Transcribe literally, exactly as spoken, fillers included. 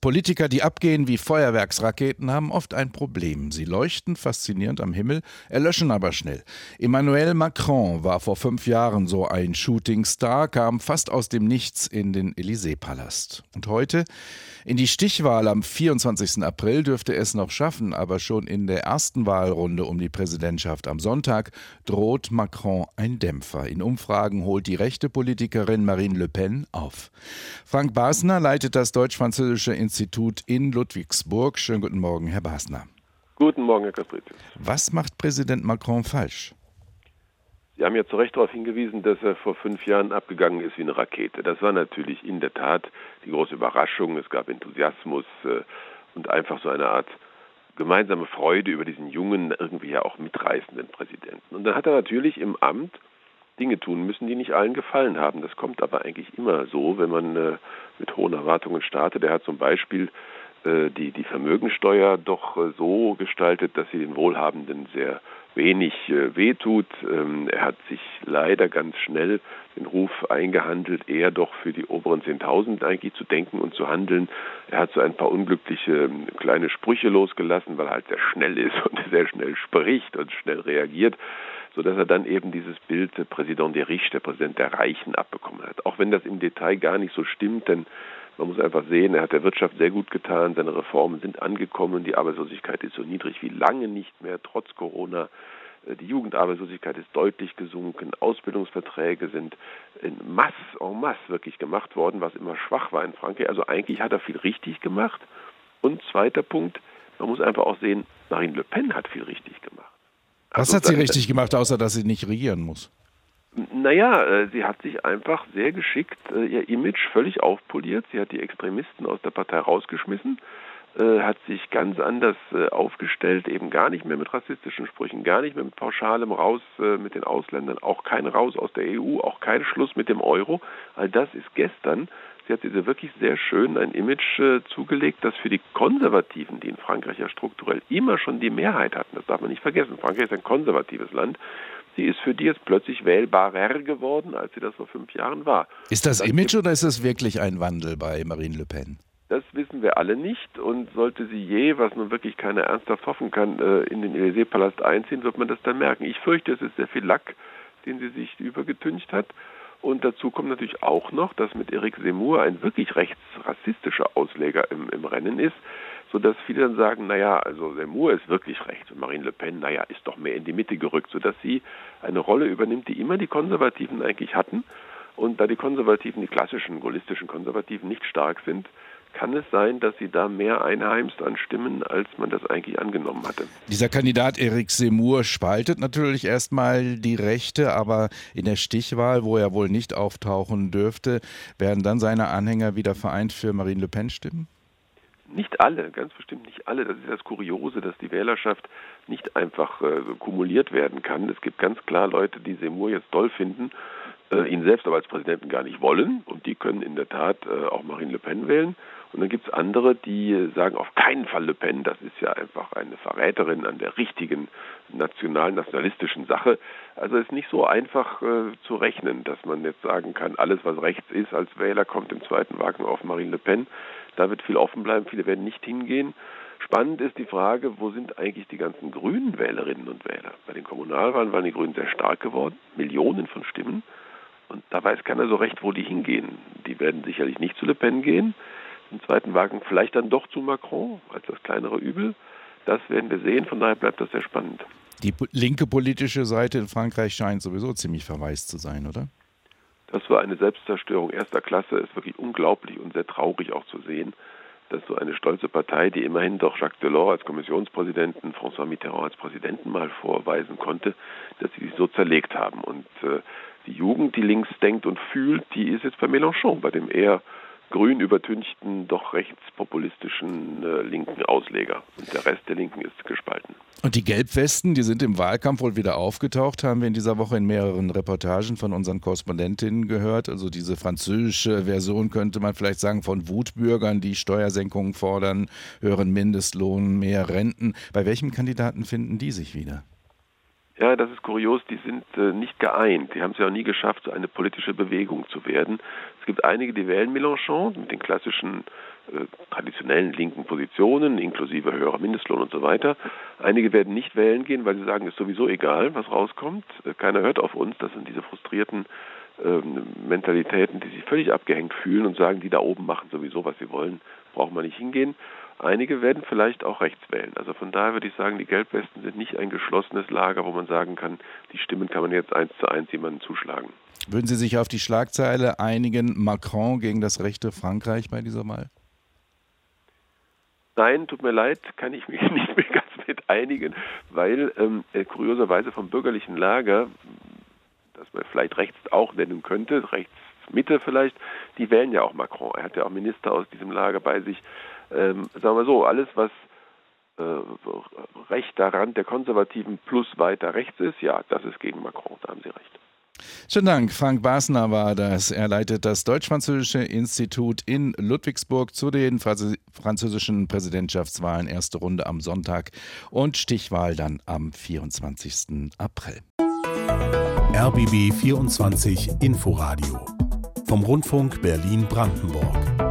Politiker, die abgehen wie Feuerwerksraketen, haben oft ein Problem. Sie leuchten faszinierend am Himmel, erlöschen aber schnell. Emmanuel Macron war vor fünf Jahren so ein Shootingstar, kam fast aus dem Nichts in den Élysée-Palast. Und heute? In die Stichwahl am vierundzwanzigsten April dürfte er es noch schaffen, aber schon in der ersten Wahlrunde um die Präsidentschaft am Sonntag droht Macron ein Dämpfer. In Umfragen holt die rechte Politikerin Marine Le Pen auf. Frank Basner leitet das Deutsch-Französische Institut in Ludwigsburg. Schönen guten Morgen, Herr Basner. Guten Morgen, Herr Kapritius. Was macht Präsident Macron falsch? Sie haben ja zu Recht darauf hingewiesen, dass er vor fünf Jahren abgegangen ist wie eine Rakete. Das war natürlich in der Tat die große Überraschung. Es gab Enthusiasmus äh, und einfach so eine Art gemeinsame Freude über diesen jungen, irgendwie ja auch mitreißenden Präsidenten. Und dann hat er natürlich im Amt Dinge tun müssen, die nicht allen gefallen haben. Das kommt aber eigentlich immer so, wenn man äh, mit hohen Erwartungen startet. Er hat zum Beispiel äh, die, die Vermögensteuer doch äh, so gestaltet, dass sie den Wohlhabenden sehr wenig äh, wehtut. Ähm, er hat sich leider ganz schnell den Ruf eingehandelt, eher doch für die oberen zehntausend eigentlich zu denken und zu handeln. Er hat so ein paar unglückliche ähm, kleine Sprüche losgelassen, weil er halt sehr schnell ist und sehr schnell spricht und schnell reagiert, sodass er dann eben dieses Bild äh, Präsident des Riches, der Präsident der Reichen, abbekommen hat. Auch wenn das im Detail gar nicht so stimmt, denn man muss einfach sehen, er hat der Wirtschaft sehr gut getan, seine Reformen sind angekommen, die Arbeitslosigkeit ist so niedrig wie lange nicht mehr, trotz Corona. Die Jugendarbeitslosigkeit ist deutlich gesunken, Ausbildungsverträge sind in masse, en masse wirklich gemacht worden, was immer schwach war in Frankreich. Also eigentlich hat er viel richtig gemacht. Und zweiter Punkt, man muss einfach auch sehen, Marine Le Pen hat viel richtig gemacht. Was also hat sie richtig gemacht, außer dass sie nicht regieren muss? Naja, sie hat sich einfach sehr geschickt ihr Image völlig aufpoliert. Sie hat die Extremisten aus der Partei rausgeschmissen, hat sich ganz anders aufgestellt, eben gar nicht mehr mit rassistischen Sprüchen, gar nicht mehr mit pauschalem Raus mit den Ausländern, auch kein Raus aus der E U, auch kein Schluss mit dem Euro. All das ist gestern. Sie hat diese wirklich sehr schön ein Image äh, zugelegt, das für die Konservativen, die in Frankreich ja strukturell immer schon die Mehrheit hatten, das darf man nicht vergessen, Frankreich ist ein konservatives Land, sie ist für die jetzt plötzlich wählbarer geworden, als sie das vor fünf Jahren war. Ist das Image oder ist es wirklich ein Wandel bei Marine Le Pen? Das wissen wir alle nicht und sollte sie je, was nun wirklich keiner ernsthaft hoffen kann, in den Élysée-Palast einziehen, wird man das dann merken. Ich fürchte, es ist sehr viel Lack, den sie sich übergetüncht hat. Und dazu kommt natürlich auch noch, dass mit Éric Zemmour ein wirklich rechtsrassistischer Ausleger im, im Rennen ist, sodass viele dann sagen, naja, also Zemmour ist wirklich rechts und Marine Le Pen, naja, ist doch mehr in die Mitte gerückt, sodass sie eine Rolle übernimmt, die immer die Konservativen eigentlich hatten. Und da die Konservativen, die klassischen gaullistischen Konservativen nicht stark sind, kann es sein, dass sie da mehr einheimst an Stimmen, als man das eigentlich angenommen hatte. Dieser Kandidat Éric Zemmour spaltet natürlich erstmal die Rechte, aber in der Stichwahl, wo er wohl nicht auftauchen dürfte, werden dann seine Anhänger wieder vereint für Marine Le Pen stimmen? Nicht alle, ganz bestimmt nicht alle. Das ist das Kuriose, dass die Wählerschaft nicht einfach äh, so kumuliert werden kann. Es gibt ganz klar Leute, die Zemmour jetzt toll finden, äh, ihn selbst aber als Präsidenten gar nicht wollen und die können in der Tat äh, auch Marine Le Pen wählen. Und dann gibt es andere, die sagen, auf keinen Fall Le Pen, das ist ja einfach eine Verräterin an der richtigen nationalen, nationalistischen Sache. Also es ist nicht so einfach äh, zu rechnen, dass man jetzt sagen kann, alles was rechts ist als Wähler kommt im zweiten Wagen auf Marine Le Pen. Da wird viel offen bleiben, viele werden nicht hingehen. Spannend ist die Frage, wo sind eigentlich die ganzen grünen Wählerinnen und Wähler? Bei den Kommunalwahlen waren die Grünen sehr stark geworden, Millionen von Stimmen. Und da weiß keiner so recht, wo die hingehen. Die werden sicherlich nicht zu Le Pen gehen. Im zweiten Wagen vielleicht dann doch zu Macron als das kleinere Übel. Das werden wir sehen, von daher bleibt das sehr spannend. Die linke politische Seite in Frankreich scheint sowieso ziemlich verwaist zu sein, oder? Das war eine Selbstzerstörung erster Klasse. Es ist wirklich unglaublich und sehr traurig auch zu sehen, dass so eine stolze Partei, die immerhin doch Jacques Delors als Kommissionspräsidenten, François Mitterrand als Präsidenten mal vorweisen konnte, dass sie sich so zerlegt haben. Und äh, die Jugend, die links denkt und fühlt, die ist jetzt bei Mélenchon, bei dem eher grün übertünchten, doch rechtspopulistischen äh, linken Ausleger. Und der Rest der Linken ist gespalten. Und die Gelbwesten, die sind im Wahlkampf wohl wieder aufgetaucht, haben wir in dieser Woche in mehreren Reportagen von unseren Korrespondentinnen gehört. Also diese französische Version könnte man vielleicht sagen von Wutbürgern, die Steuersenkungen fordern, höheren Mindestlohn, mehr Renten. Bei welchem Kandidaten finden die sich wieder? Ja, das ist kurios, die sind äh, nicht geeint. Die haben es ja auch nie geschafft, so eine politische Bewegung zu werden. Es gibt einige, die wählen Mélenchon mit den klassischen äh, traditionellen linken Positionen, inklusive höherer Mindestlohn und so weiter. Einige werden nicht wählen gehen, weil sie sagen, ist sowieso egal, was rauskommt. Äh, keiner hört auf uns. Das sind diese frustrierten äh, Mentalitäten, die sich völlig abgehängt fühlen und sagen, die da oben machen sowieso, was sie wollen, brauchen wir nicht hingehen. Einige werden vielleicht auch rechts wählen. Also von daher würde ich sagen, die Gelbwesten sind nicht ein geschlossenes Lager, wo man sagen kann, die Stimmen kann man jetzt eins zu eins jemandem zuschlagen. Würden Sie sich auf die Schlagzeile einigen, Macron gegen das rechte Frankreich bei dieser Wahl? Nein, tut mir leid, kann ich mich nicht mehr ganz mit einigen, weil ähm, äh, kurioserweise vom bürgerlichen Lager, das man vielleicht rechts auch nennen könnte, rechts Mitte vielleicht, die wählen ja auch Macron. Er hat ja auch Minister aus diesem Lager bei sich. Ähm, sagen wir so, alles, was äh, rechter Rand der Konservativen plus weiter rechts ist, ja, das ist gegen Macron, da haben Sie recht. Schönen Dank, Frank Basner war das. Er leitet das Deutsch-Französische Institut in Ludwigsburg zu den französischen Präsidentschaftswahlen. Erste Runde am Sonntag und Stichwahl dann am vierundzwanzigsten April. R B B vierundzwanzig Inforadio vom Rundfunk Berlin-Brandenburg.